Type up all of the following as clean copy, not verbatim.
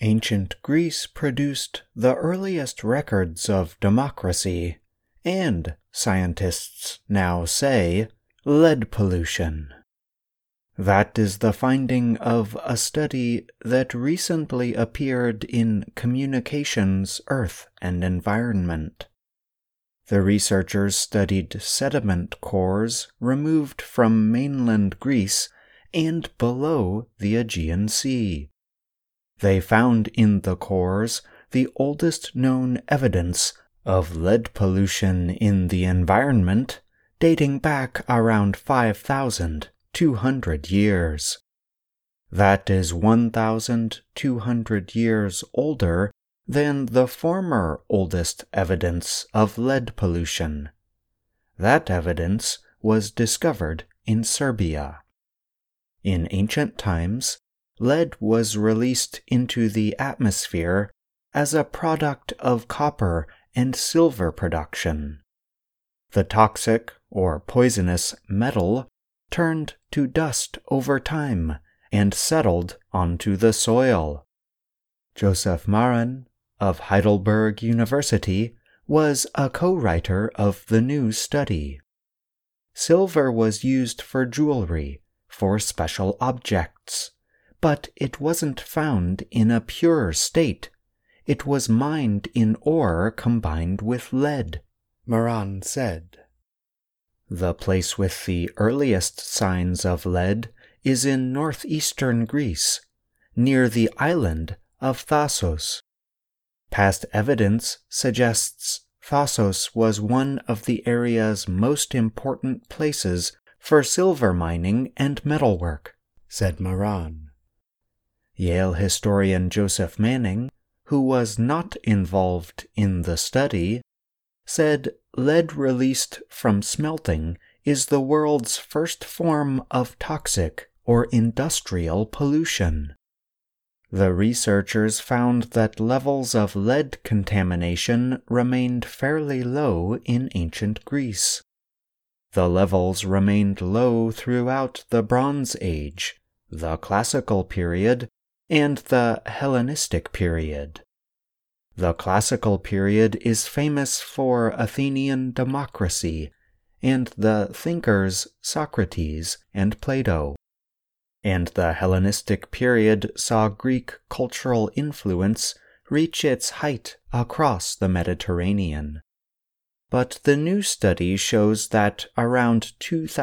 Ancient Greece produced the earliest records of democracy, and, scientists now say, lead pollution. That is the finding of a study that recently appeared in Communications, Earth and Environment. The researchers studied sediment cores removed from mainland Greece and below the Aegean Sea. They found in the cores the oldest known evidence of lead pollution in the environment dating back around 5,200 years. That is 1,200 years older than the former oldest evidence of lead pollution. That evidence was discovered in Serbia. In ancient times, lead was released into the atmosphere as a product of copper and silver production. The toxic or poisonous metal turned to dust over time and settled onto the soil. Joseph Maran of Heidelberg University was a co-writer of the new study. Silver was used for jewelry, for special objects, but it wasn't found in a pure state. It was mined in ore combined with lead, Maran said. The place with the earliest signs of lead is in northeastern Greece, near the island of Thasos. Past evidence suggests Thasos was one of the area's most important places for silver mining and metalwork, said Maran. Yale historian Joseph Manning, who was not involved in the study, said lead released from smelting is the world's first form of toxic or industrial pollution. The researchers found that levels of lead contamination remained fairly low in ancient Greece. The levels remained low throughout the Bronze Age, the Classical period, and the Hellenistic period. The Classical period is famous for Athenian democracy and the thinkers Socrates and Plato. And the Hellenistic period saw Greek cultural influence reach its height across the Mediterranean. But the new study shows that around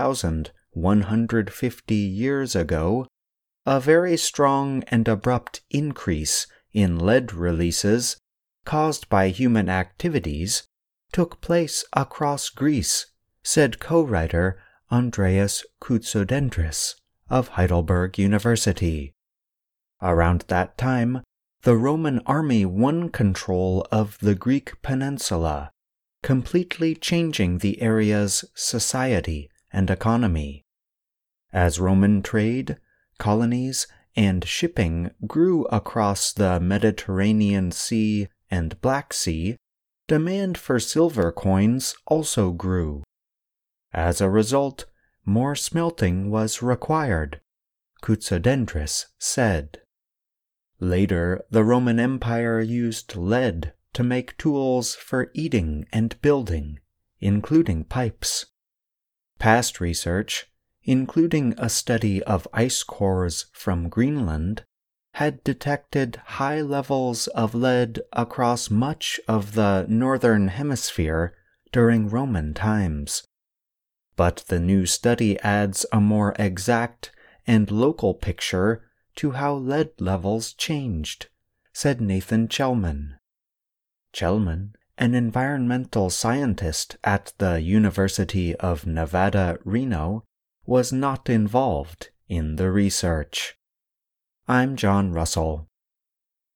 2,150 years ago, a very strong and abrupt increase in lead releases caused by human activities took place across Greece, said co-writer Andreas Koutsodendris of Heidelberg University. Around that time, the Roman army won control of the Greek peninsula, completely changing the area's society and economy. As Roman trade, colonies, and shipping grew across the Mediterranean Sea and Black Sea, demand for silver coins also grew. As a result, more smelting was required, Koutsodendris said. Later, the Roman Empire used lead to make tools for eating and building, including pipes. Past research, including a study of ice cores from Greenland, had detected high levels of lead across much of the northern hemisphere during Roman times. But the new study adds a more exact and local picture to how lead levels changed, said Nathan Chelman. Chelman, an environmental scientist at the University of Nevada, Reno, was not involved in the research. I'm John Russell.